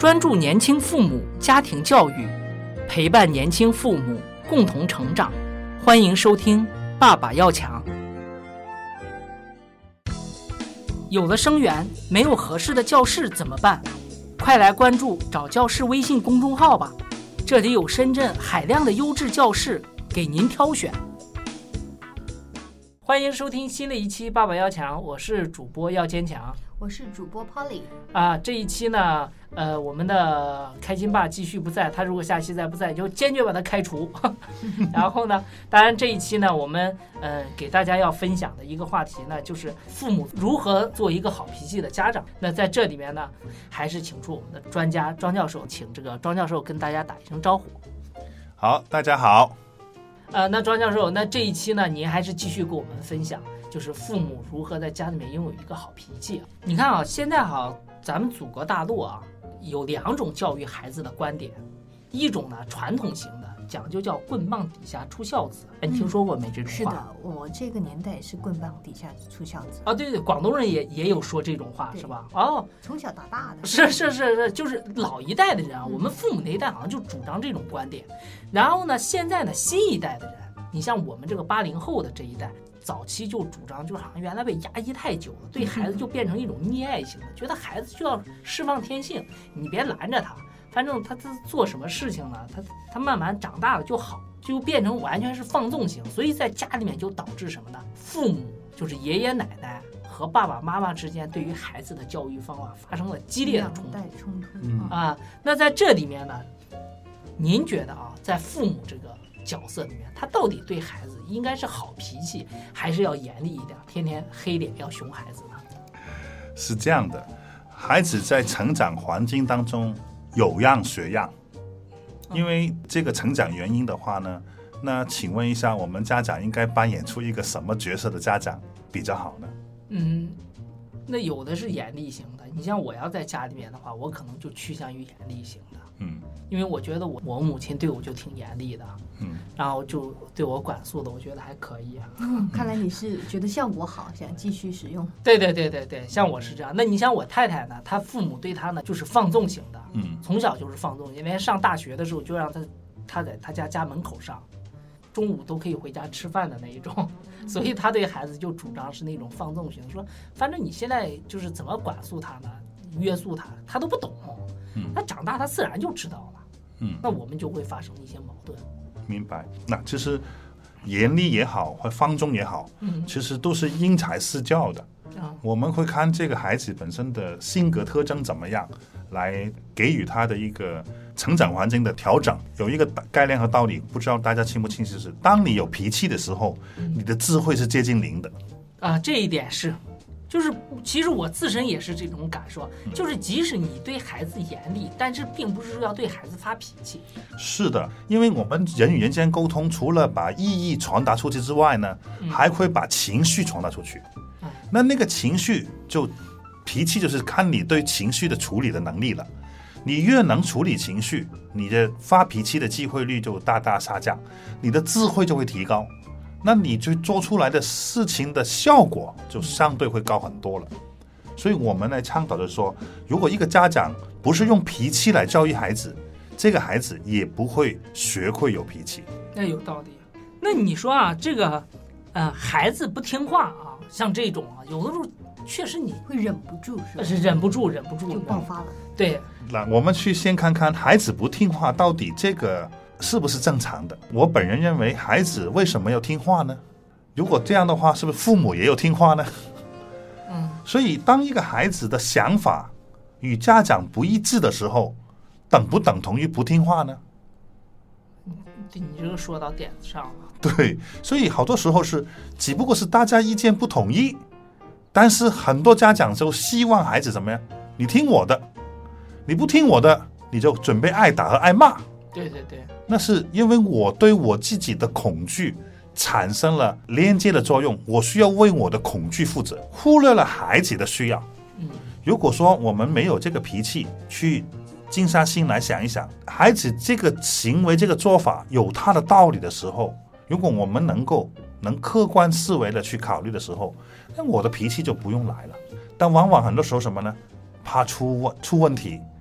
专注年轻父母家庭教育，陪伴年轻父母共同成长。欢迎收听《爸爸要强》。有了生源，没有合适的教室怎么办？快来关注找教室微信公众号吧，这里有深圳海量的优质教室给您挑选。欢迎收听新的一期《爸爸要强》，我是主播要坚强， 我是主播 Polly。 这一期呢，我们的开心爸继续不在，他如果下期再不在，就坚决把他开除。然后呢，当然这一期呢，我们给大家要分享的一个话题呢，就是父母如何做一个好脾气的家长。那在这里面呢，还是请出我们的专家庄教授，请这个庄教授跟大家打一声招呼。 好，大家好。 那庄教授，那这一期呢，您还是继续跟我们分享，就是父母如何在家里面拥有一个好脾气。你看啊，现在咱们祖国大陆有两种教育孩子的观点，一种呢传统型的，讲究叫棍棒底下出孝子。你听说过没这种话？ 是的，我这个年代也是棍棒底下出孝子。 对，广东人也有说这种话，是吧？ 从小到大的。 是，就是老一代的人我们父母那一代好像就主张这种观点。然后呢，现在呢新一代的人，你像我们这个80后的这一代，早期就主张，就好像原来被压抑太久了，对孩子就变成一种溺爱型的，觉得孩子就要释放天性，你别拦着他，反正他做什么事情呢，他慢慢长大了就好，就变成完全是放纵型。所以在家里面就导致什么呢？父母就是爷爷奶奶和爸爸妈妈之间对于孩子的教育方法发生了激烈的冲突。那在这里面呢，您觉得在父母这个角色里面，他到底对孩子应该是好脾气，还是要严厉一点，天天黑脸要熊孩子呢？ 是这样的，孩子在成长环境当中有样学样，因为这个成长原因的话呢，那请问一下，我们家长应该扮演出一个什么角色的家长比较好呢？ 那有的是严厉型的，你像我要在家里面的话，我可能就趋向于严厉型的。因为我觉得我母亲对我就挺严厉的，然后就对我管束的，我觉得还可以。 看来你是觉得效果好，想继续使用。 对，像我是这样。那你像我太太呢，她父母对她呢就是放纵型的，从小就是放纵，因为上大学的时候就让她在她家门口上，中午都可以回家吃饭的那一种，所以她对孩子就主张是那种放纵型，说反正你现在就是怎么管束他呢，约束他，他都不懂。那长大他自然就知道了，那我们就会发生一些矛盾。 明白。那其实严厉也好，或放纵也好，其实都是因材施教的。我们会看这个孩子本身的性格特征怎么样，来给予他的一个成长环境的调整。有一个概念和道理，不知道大家清不清晰，是当你有脾气的时候，你的智慧是接近零的。 这一点是。就是其实我自身也是这种感受，就是即使你对孩子严厉，但是并不是要对孩子发脾气。 是的，因为我们人与人间沟通，除了把意义传达出去之外呢，还会把情绪传达出去。那个情绪脾气就是看你对情绪的处理的能力了。你越能处理情绪，你的发脾气的机会率就大大下降，你的智慧就会提高。那你就做出来的事情的效果就相对会高很多了。所以我们来倡导的说，如果一个家长不是用脾气来教育孩子，这个孩子也不会学会有脾气。 那有道理。那你说这个孩子不听话像这种有的时候确实你会忍不住， 是忍不住就爆发了。 对， 那我们去先看看孩子不听话到底这个是不是正常的？我本人认为，孩子为什么要听话呢？如果这样的话，是不是父母也有听话呢？所以当一个孩子的想法与家长不一致的时候，等不等同于不听话呢？ 你这个说到点子上了。 对，所以好多时候只不过是大家意见不统一，但是很多家长就希望孩子怎么样？你听我的，你不听我的，你就准备挨打和挨骂。 对， 那是因为我对我自己的恐惧产生了连接的作用，我需要为我的恐惧负责，忽略了孩子的需要。如果说我们没有这个脾气去静下心来想一想，孩子这个行为这个做法有他的道理的时候，如果我们能客观思维的去考虑的时候，那我的脾气就不用来了。但往往很多时候什么呢？怕出问题，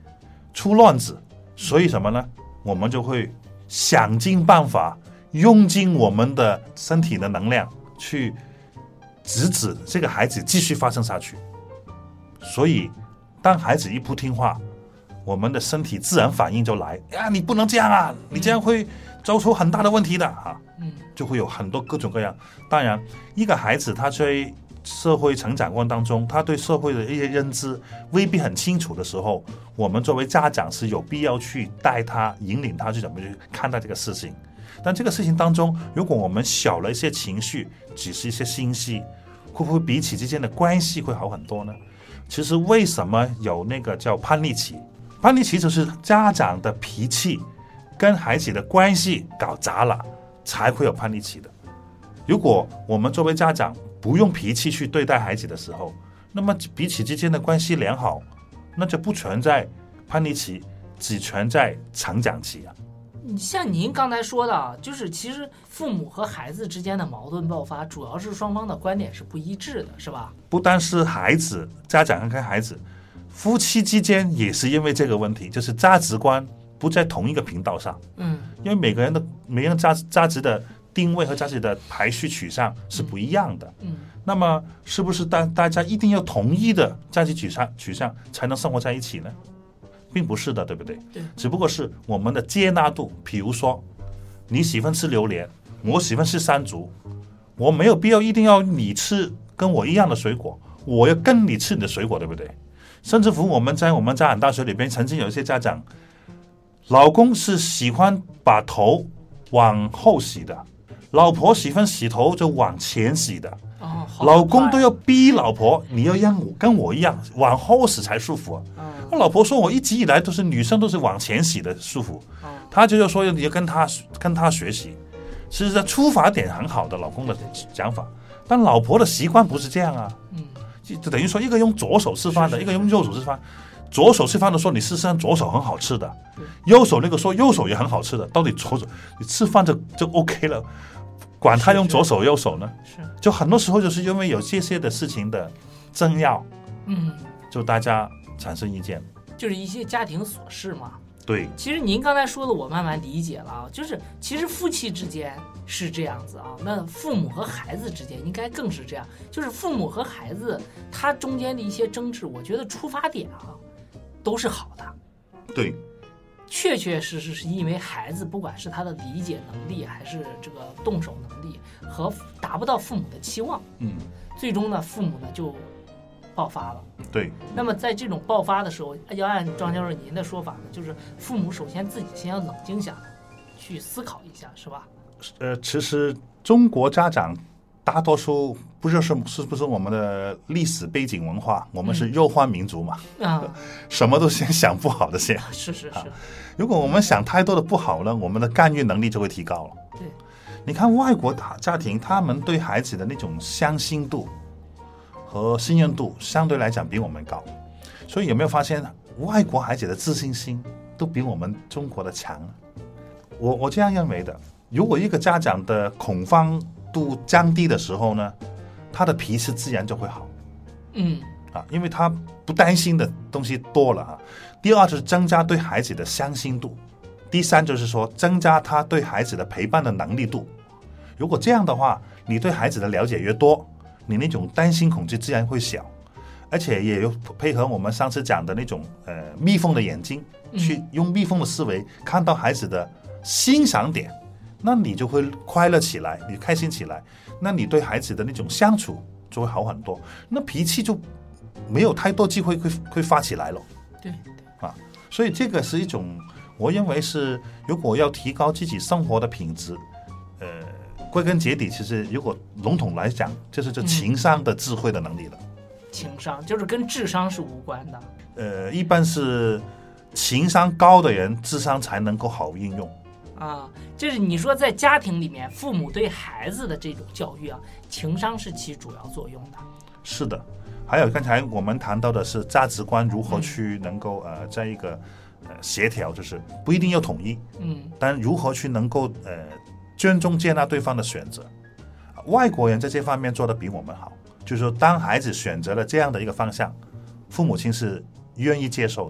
出乱子，所以什么呢？我们就会想尽办法，用尽我们的身体的能量去制止这个孩子继续发生下去。所以当孩子一不听话，我们的身体自然反应就来，你不能这样啊，你这样会造出很大的问题的就会有很多各种各样。当然一个孩子他在社会成长过程当中，他对社会的一些认知未必很清楚的时候，我们作为家长是有必要去带他引领他去怎么去看待这个事情。但这个事情当中，如果我们小了一些情绪，只是一些信息，会不会彼此之间的关系会好很多呢？其实为什么有那个叫叛逆期？叛逆期就是家长的脾气跟孩子的关系搞砸了，才会有叛逆期的。如果我们作为家长不用脾气去对待孩子的时候，那么彼此之间的关系良好，那就不存在叛逆期，只存在成长期啊。 像您刚才说的，就是其实父母和孩子之间的矛盾爆发，主要是双方的观点是不一致的，是吧？ 不单是孩子，家长跟孩子，夫妻之间也是因为这个问题，就是价值观不在同一个频道上。因为每个人价值的定位和价值的排序取向是不一样的。那么是不是大家一定要同一的价值取向才能生活在一起呢？并不是的，对不对？ 对， 只不过是我们的接纳度。比如说你喜欢吃榴莲，我喜欢吃山竹，我没有必要一定要你吃跟我一样的水果，我要跟你吃你的水果，对不对？甚至乎我们在家长大学里边，曾经有一些家长，老公是喜欢把头往后洗的，老婆喜欢洗头就往前洗的。老公都要逼老婆，你要让我跟我一样往后洗才舒服。老婆说我一直以来都是女生都是往前洗的舒服，他就说你要跟他学习。其实出发点很好的，老公的讲法，但老婆的习惯不是这样啊。就等于说一个用左手吃饭的，一个用右手吃饭。左手吃饭的说你事实上左手很好吃的，右手那个说右手也很好吃的，到底左手你吃饭就 OK 了，管他用左手右手呢？就很多时候就是因为有这些的事情的争拗，就大家产生意见， 就是一些家庭琐事嘛。 对， 其实您刚才说的我慢慢理解了啊，就是其实夫妻之间是这样子啊，那父母和孩子之间应该更是这样，就是父母和孩子他中间的一些争执，我觉得出发点都是好的。 对， 确实是因为孩子不管是他的理解能力还是这个动手能力和达不到父母的期望，最终呢父母呢就爆发了。 对， 那么在这种爆发的时候，要按庄教授您的说法呢，就是父母首先自己先要冷静下来，去思考一下，是吧？ 其实中国家长大多数不知道是不是我们的历史背景文化，我们是忧患民族嘛，什么都先想不好的先。 是。 如果我们想太多的不好呢，我们的干预能力就会提高了。 对， 你看外国家庭，他们对孩子的那种相信度和信任度相对来讲比我们高，所以有没有发现外国孩子的自信心都比我们中国的强？我这样认为的。如果一个家长的恐慌度降低的时候呢，他的脾气自然就会好。因为他不担心的东西多了。第二就是增加对孩子的相信度，第三就是说增加他对孩子的陪伴的能力度。如果这样的话，你对孩子的了解越多，你那种担心恐惧自然会小，而且也有配合我们上次讲的那种蜜蜂的眼睛，去用蜜蜂的思维看到孩子的欣赏点，那你就会快乐起来，你开心起来，那你对孩子的那种相处就会好很多，那脾气就没有太多机会会发起来了。 对所以这个是一种，我认为是如果要提高自己生活的品质，归根结底其实如果笼统来讲，就是这情商的智慧的能力了。 情商就是跟智商是无关的。 一般是情商高的人智商才能够好运用。 就是你说在家庭里面，父母对孩子的这种教育情商是起主要作用的。 是的，还有刚才我们谈到的是价值观如何去能够在一个协调，就是不一定要统一，但如何去能够尊重接纳对方的选择。外国人在这方面做得比我们好，就是说当孩子选择了这样的一个方向，父母亲是愿意接受的。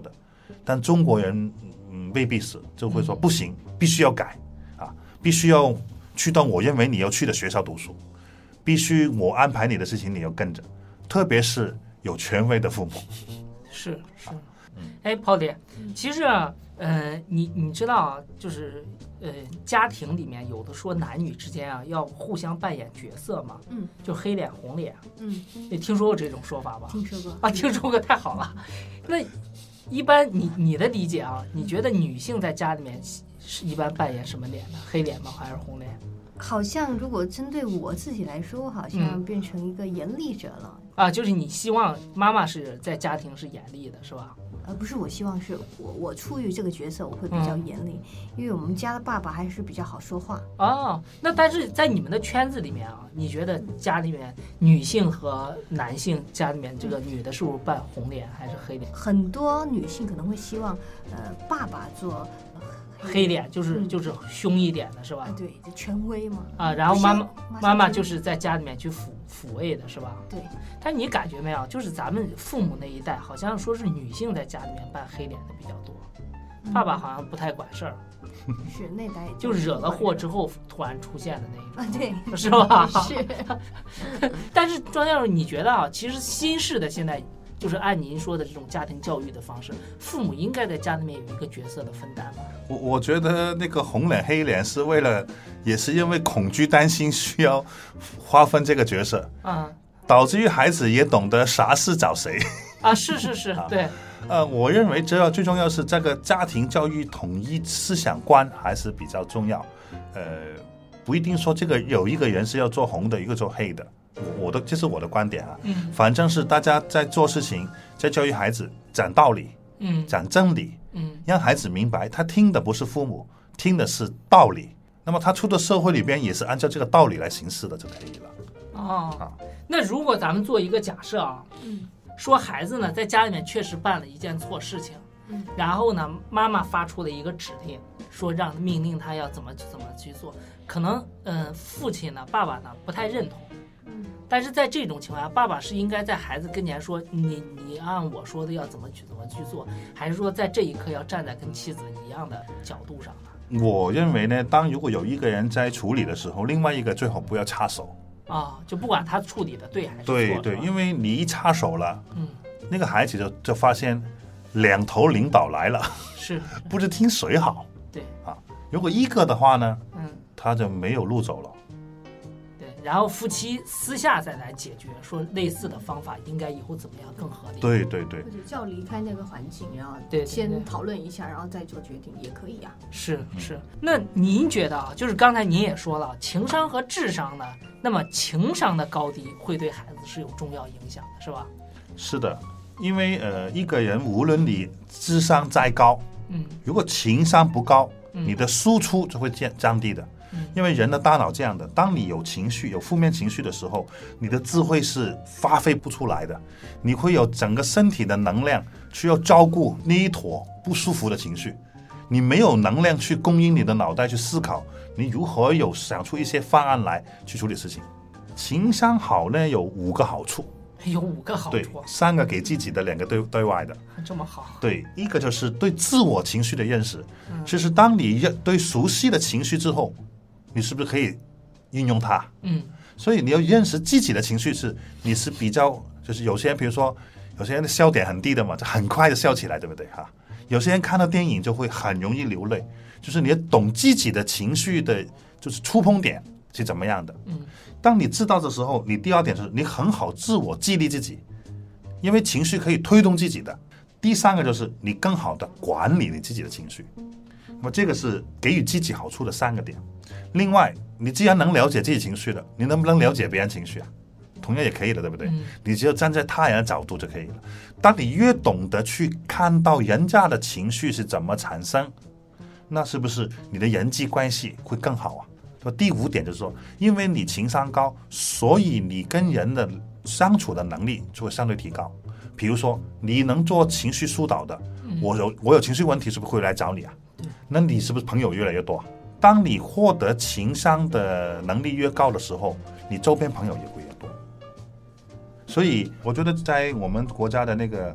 但中国人未必是，就会说不行，必须要改啊，必须要去到我认为你要去的学校读书，必须我安排你的事情你要跟着，特别是有权威的父母。 是。哎，Paul姐，其实啊，你知道啊，就是家庭里面有的说男女之间啊要互相扮演角色嘛，就黑脸红脸，你听说过这种说法吧？ 听说过啊，听说过，太好了。那一般你的理解啊，你觉得女性在家里面是一般扮演什么脸呢？黑脸吗，还是红脸？ 好像如果针对我自己来说，好像变成一个严厉者了。 啊，就是你希望妈妈是在家庭是严厉的，是吧？ 不是，我希望是我出于这个角色，我会比较严厉，因为我们家的爸爸还是比较好说话。 哦，那但是在你们的圈子里面啊，你觉得家里面女性和男性家里面这个女的是不是扮红脸还是黑脸？ 很多女性可能会希望，爸爸做黑脸，就是凶一点的是吧？ 对，就权威嘛。 啊，然后妈妈就是在家里面去抚慰的是吧？ 对。 但你感觉没有，就是咱们父母那一代，好像说是女性在家里面扮黑脸的比较多，爸爸好像不太管事儿。 是那代就惹了祸之后突然出现的那一种。 对， 是吧？ 是。 但是庄教授，你觉得啊，其实新式的现在就是按您说的这种家庭教育的方式，父母应该在家里面有一个角色的分担吗？ 我觉得那个红脸黑脸是为了，也是因为恐惧担心需要划分这个角色啊，导致于孩子也懂得啥事找谁啊，是，对。 我认为最重要是这个家庭教育统一思想观还是比较重要。不一定说这个有一个人是要做红的，一个做黑的。这是我的观点啊。反正是大家在做事情，在教育孩子讲道理，讲真理，让孩子明白他听的不是父母，听的是道理。那么他出到社会里边也是按照这个道理来行事的就可以了。 那如果咱们做一个假设啊，说孩子呢在家里面确实办了一件错事情，然后呢妈妈发出了一个指令，说命令他要怎么去做，可能父亲呢爸爸呢不太认同，但是在这种情况下，爸爸是应该在孩子跟前说你按我说的要怎么去做，还是说在这一刻要站在跟妻子一样的角度上呢？ 我认为呢，如果有一个人在处理的时候，另外一个最好不要插手就不管他处理的对还是错。 对，因为你一插手了，那个孩子就发现两头领导来了， 是不知听谁好。 对如果一个的话呢，他就没有路走了。 对，然后夫妻私下再来解决，说类似的方法应该以后怎么样更合理。 对， 或者叫离开那个环境，然后先讨论一下，然后再做决定也可以啊。 是。那您觉得啊，就是刚才您也说了，情商和智商呢，那么情商的高低会对孩子是有重要影响的，是吧？ 是的，因为一个人无论你智商再高，如果情商不高，你的输出就会降低的。因为人的大脑这样的，当你有情绪有负面情绪的时候，你的智慧是发挥不出来的，你会有整个身体的能量去要照顾那一坨不舒服的情绪，你没有能量去供应你的脑袋去思考你如何想出一些方案来去处理事情。情商好呢有5个好处。 有5个好处。 对，3个给自己的，2个对外的。 这么好。 对，一个就是对自我情绪的认识，就是当你对熟悉的情绪之后，你是不是可以运用它？所以你要认识自己的情绪你是比较，就是有些人比如说有些人的笑点很低的嘛，就很快就笑起来，对不对有些人看到电影就会很容易流泪，就是你要懂自己的情绪的就是触碰点是怎么样的。当你知道的时候，你第2点就是你很好自我激励自己，因为情绪可以推动自己的。第3个就是你更好的管理你自己的情绪。那么这个是给予自己好处的3个点。另外，你既然能了解自己情绪了，你能不能了解别人情绪啊？同样也可以的，对不对？你只要站在他人的角度就可以了。当你越懂得去看到人家的情绪是怎么产生，那是不是你的人际关系会更好啊？第5点就是说，因为你情商高，所以你跟人的相处的能力就会相对提高。比如说你能做情绪疏导的，我有情绪问题，是不是会来找你啊？那你是不是朋友越来越多？当你获得情商的能力越高的时候，你周边朋友也会越多。所以我觉得在我们国家的那个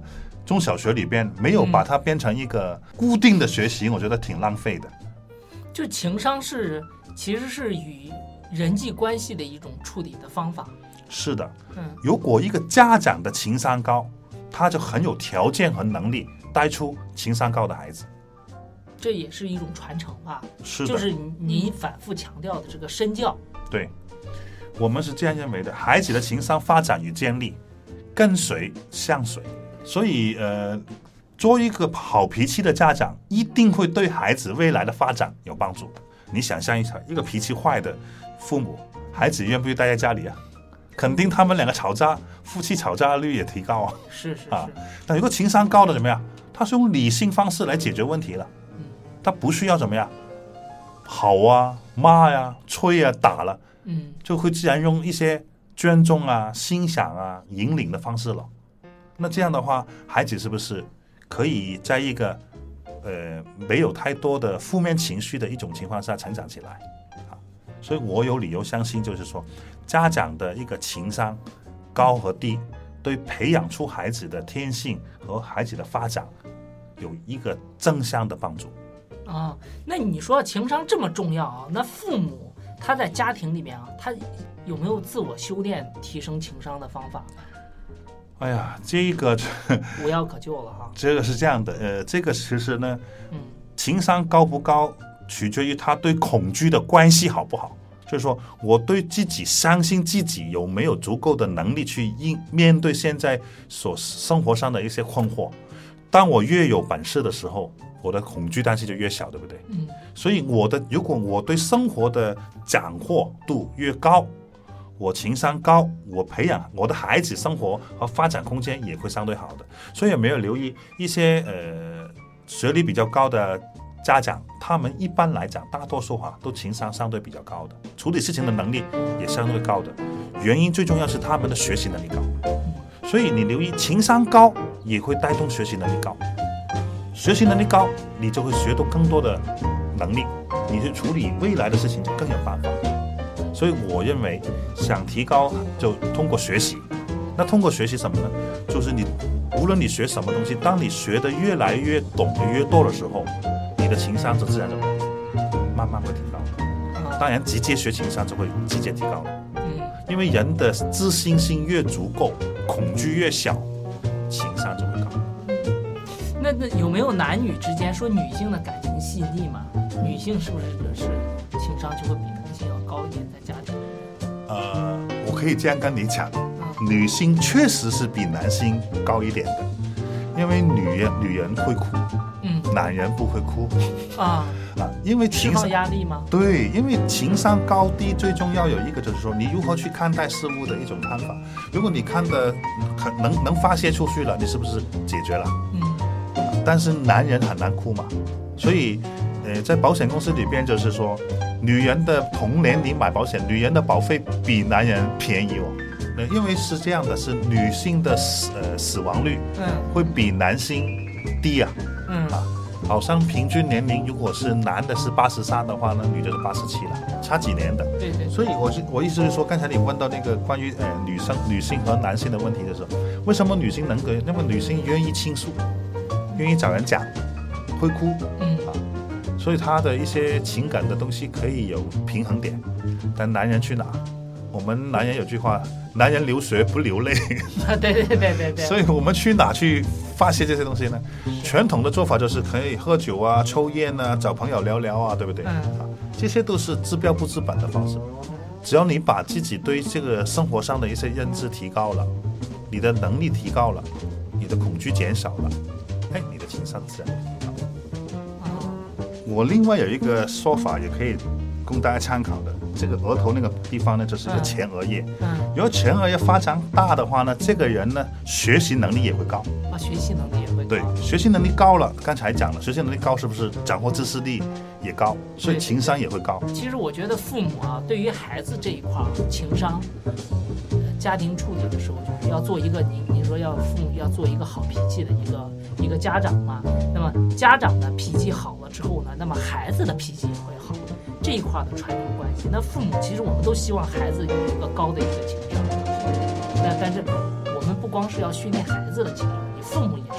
中小学里边没有把它变成一个固定的学习，我觉得挺浪费的。 就情商其实是与人际关系的一种处理的方法。 是的，如果一个家长的情商高，他就很有条件和能力带出情商高的孩子。 这也是一种传承啊， 是的， 就是你反复强调的这个身教。 对，我们是这样认为的，孩子的情商发展与建立跟随相随，所以做一个好脾气的家长一定会对孩子未来的发展有帮助。你想象一下，一个脾气坏的父母，孩子愿不愿意待在家里啊？肯定他们两个吵架，夫妻吵架率也提高啊。 是啊，但有个情商高的怎么样？他是用理性方式来解决问题了，他不需要怎么样好啊、骂呀、催啊、打了，就会自然用一些尊重啊、欣赏啊、引领的方式了。那这样的话，孩子是不是可以在一个没有太多的负面情绪的一种情况下成长起来啊？所以我有理由相信，就是说，家长的一个情商高和低，对培养出孩子的天性和孩子的发展有一个正向的帮助。 啊，那你说情商这么重要啊？那父母他在家庭里面啊，他有没有自我修炼、提升情商的方法？ 哎呀，这个无药可救了哈。 这个是这样的，这个其实呢，情商高不高，取决于他对恐惧的关系好不好。就是说，我对自己相信自己有没有足够的能力去面对现在生活上的一些困惑。当我越有本事的时候，我的恐惧担心就越小，对不对？所以如果我对生活的掌握度越高，我情商高，我培养我的孩子生活和发展空间也会相对好的。所以有没有留意一些学历比较高的家长，他们一般来讲大多数都情商相对比较高的，处理事情的能力也相对高的。原因最重要是他们的学习能力高。所以你留意，情商高也会带动学习能力高，学习能力高，你就会学到更多的能力，你去处理未来的事情就更有办法。所以我认为，想提高就通过学习。那通过学习什么呢？就是无论你学什么东西，当你学的越来越懂得越多的时候，你的情商就自然就慢慢会提高。当然，直接学情商就会直接提高了。因为人的自信心越足够，恐惧越小，情商就会高。 那有没有男女之间说女性的感情细腻嘛？女性是不是情商就会比男性要高一点在家庭？ 我可以这样跟你讲，女性确实是比男性高一点的，因为女人会哭，男人不会哭因为情商压力吗？ 对，因为情商高低最重要有一个就是说你如何去看待事物的一种看法。如果你看的能发泄出去了，你是不是解决了？但是男人很难哭嘛，所以在保险公司里边就是说，女人的同年龄买保险，女人的保费比男人便宜哦。因为是这样的，是女性的死亡率会比男性低啊。好像平均年龄如果是男的是83的话呢，女的是87了，差几年的。 对。 所以我意思是说，刚才你问到那个关于女性和男性的问题的时候，为什么女性能够？因为女性愿意倾诉，愿意找人讲，会哭，所以她的一些情感的东西可以有平衡点。但男人去哪？我们男人有句话，男人流血不流泪。 对。 所以我们去哪去发泄这些东西呢？传统的做法就是可以喝酒啊、抽烟啊、找朋友聊聊啊，对不对？这些都是治标不治本的方式。只要你把自己对这个生活上的一些认知提高了，你的能力提高了，你的恐惧减少了，你的情商自然提高。我另外有一个说法也可以供大家参考的，这个额头那个地方呢，就是一个前额叶。如果前额叶发展大的话呢，这个人呢学习能力也会高。 学习能力也会高。 对，学习能力高了，刚才讲了，学习能力高是不是掌握知识力也高，所以情商也会高。 其实我觉得父母对于孩子这一块情商，家庭处理的时候，就是要做一个你说父母要做一个好脾气的一个家长嘛。那么家长的脾气好了之后呢，那么孩子的脾气也会好。这一块的传承关系，那父母其实我们都希望孩子有一个高的一个情商，但是我们不光是要训练孩子的情商，你父母也是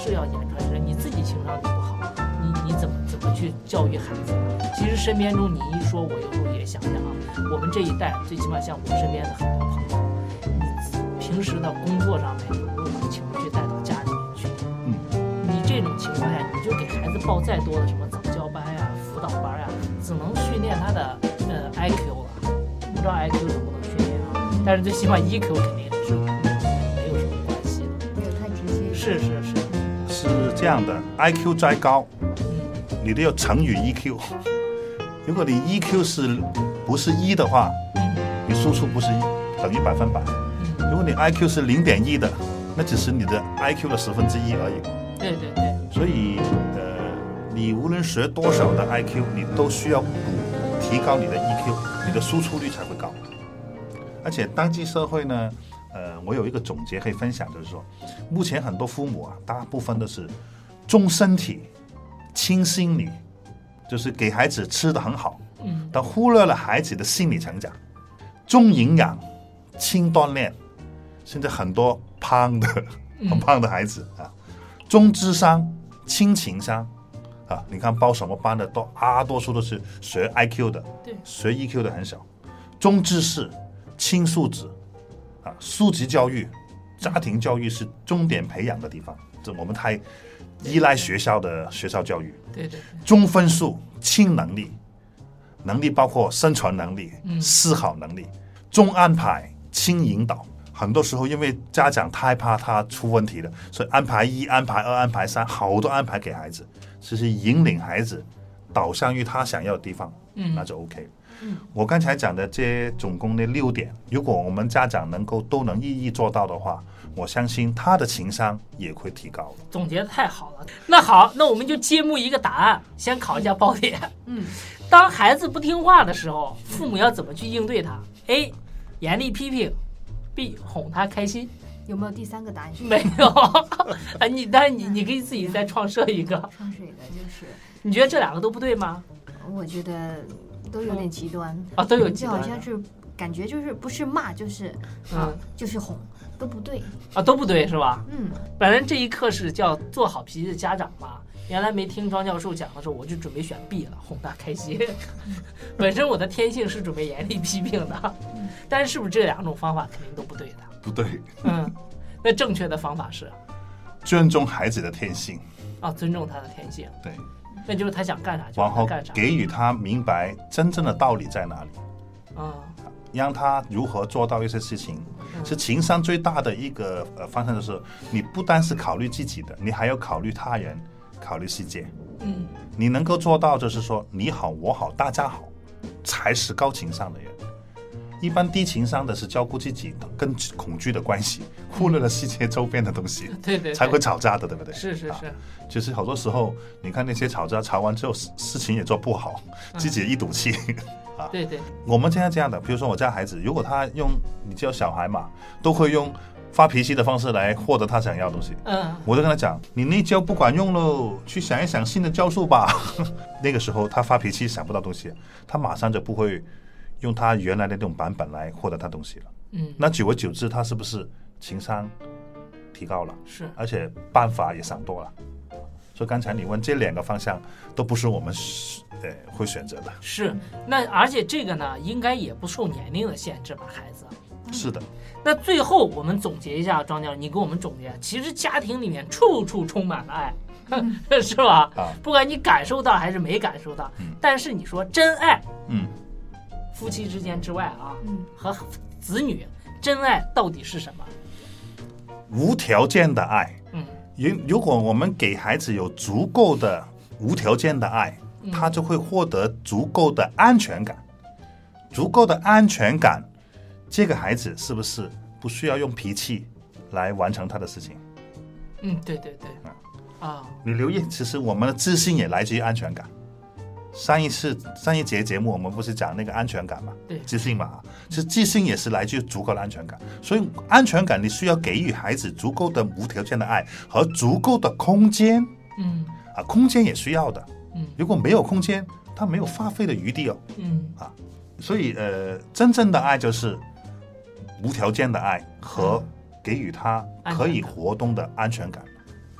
是要言传身，你自己情商就不好，你怎么去教育孩子？其实身边中你一说，我有时候也想想啊，我们这一代，最起码像我身边的很多朋友，你平时的工作上面有没有把情绪带到家里面去？你这种情况下，你就给孩子报再多的什么早教班呀、辅导班呀，只能训练他的IQ 了，不知道 IQ 能不能训练啊？但是最起码 EQ 肯定是没有什么关系的， 没有太直接。 是这样的 ，IQ 再高，你都要乘以 EQ。如果你 EQ 不是1的话，你输出不是等于100%。如果你 IQ 是0.1的，那只是你的 IQ 的1/10而已。 对。 所以你无论学多少的 IQ， 你都需要提高你的 EQ， 你的输出率才会高。而且当今社会呢，我有一个总结可以分享，就是说，目前很多父母啊，大部分都是重身体、轻心理，就是给孩子吃得很好，但忽略了孩子的心理成长。重营养、轻锻炼，现在很多很胖的孩子啊，重智商、轻情商啊，你看报什么班的多数都是学 IQ 的，学 EQ 的很少。重知识、轻素质啊，素质教育、家庭教育是重点培养的地方，这我们太依赖学校教育。 对。 重分数、轻能力包括生存能力、思考能力。重安排、轻引导。很多时候因为家长太怕他出问题了，所以安排1、安排2、安排3，好多安排给孩子，其实引领孩子导向于他想要的地方，那就 OK。我刚才讲的这总共的6点，如果我们家长都能一一做到的话，我相信他的情商也会提高。 总结的太好了。那好，那我们就揭幕一个答案，先考一下宝典。当孩子不听话的时候，父母要怎么去应对他？ A. 严厉批评， B. 哄他开心。 有没有第3个答案？ 没有。但是你可以自己再创设一个。 创设一个就是， 你觉得这2个都不对吗？ 我觉得都有点极端都有极端， 就好像是感觉就是不是骂就是就是哄，都不对都不对是吧？反正这一课是叫做好脾气的家长嘛。原来没听庄教授讲的时候，我就准备选 B 了，哄他开心。本身我的天性是准备严厉批评的，但是不是这2种方法肯定都不对的？ 不对。 那正确的方法是尊重孩子的天性。 尊重他的天性。 对。 那就是他想干啥就然后干啥， 给予他明白真正的道理在哪里。让他如何做到一些事情。是情商最大的一个方向，就是你不单是考虑自己的，你还要考虑他人，考虑世界。你能够做到就是说你好我好大家好，才是高情商的人。一般低情商的是照顾自己跟恐惧的关系，忽略了世界周边的东西， 对， 才会吵架的，对不对？ 是。 就是好多时候你看那些吵完之后事情也做不好，自己一赌气。 对。 我们现在这样的，比如说我家孩子，如果他你教小孩嘛，都会用发脾气的方式来获得他想要的东西。我就跟他讲，你内教不管用喽，去想一想新的教术吧。那个时候他发脾气想不到东西，他马上就不会用他原来的那种版本来获得他东西了。那久而久之，他是不是情商提高了？ 是， 而且办法也想多了。所以刚才你问这2个方向都不是我们会选择的。 是，那而且这个呢，应该也不受年龄的限制吧，孩子。 是的。 那最后我们总结一下，庄教授，你给我们总结，其实家庭里面处处充满了爱，是吧？不管你感受到还是没感受到，但是你说真爱，夫妻之间之外和子女，真爱到底是什么？ 无条件的爱。如果我们给孩子有足够的无条件的爱，他就会获得足够的安全感。足够的安全感，这个孩子是不是不需要用脾气来完成他的事情？ 对。 你留意，其实我们的自信也来自于安全感。上一节节目我们不是讲那个安全感嘛？ 对， 自信嘛。其实自信也是来自于足够的安全感，所以安全感你需要给予孩子足够的无条件的爱和足够的空间。空间也需要的。如果没有空间，他没有发挥的余地哦。所以真正的爱就是无条件的爱和给予他可以活动的安全感。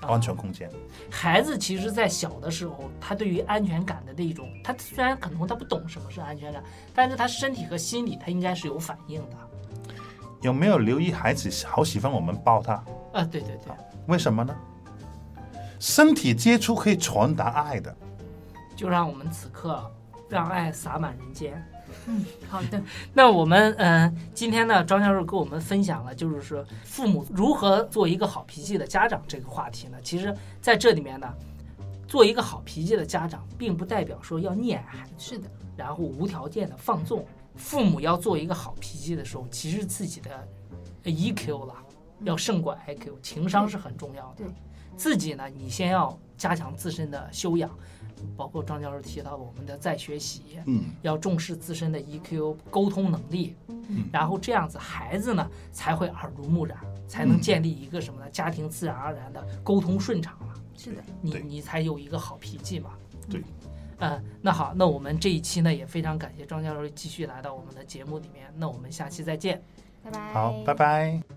安全空间。 孩子其实在小的时候，他对于安全感的那种，他虽然可能他不懂什么是安全感，但是他身体和心理他应该是有反应的。 有没有留意孩子好喜欢我们抱他？ 对， 为什么呢？身体接触可以传达爱的。 就让我们此刻让爱洒满人间。 好的。 那我们今天呢，庄教授跟我们分享了，就是说父母如何做一个好脾气的家长这个话题呢。其实在这里面呢，做一个好脾气的家长，并不代表说要溺爱孩子， 是的， 然后无条件的放纵。父母要做一个好脾气的时候，其实自己的 EQ 了，要胜过 IQ， 情商是很重要的。 对， 自己呢，你先要加强自身的修养。包括庄教授提到的我们的再学习，要重视自身的 EQ 沟通能力，然后这样子孩子呢才会耳濡目染，才能建立一个什么呢？家庭自然而然的沟通顺畅了。 是的， 你才有一个好脾气嘛。 对， 那好，那我们这一期呢也非常感谢庄教授继续来到我们的节目里面，那我们下期再见， 拜拜。 好，拜拜。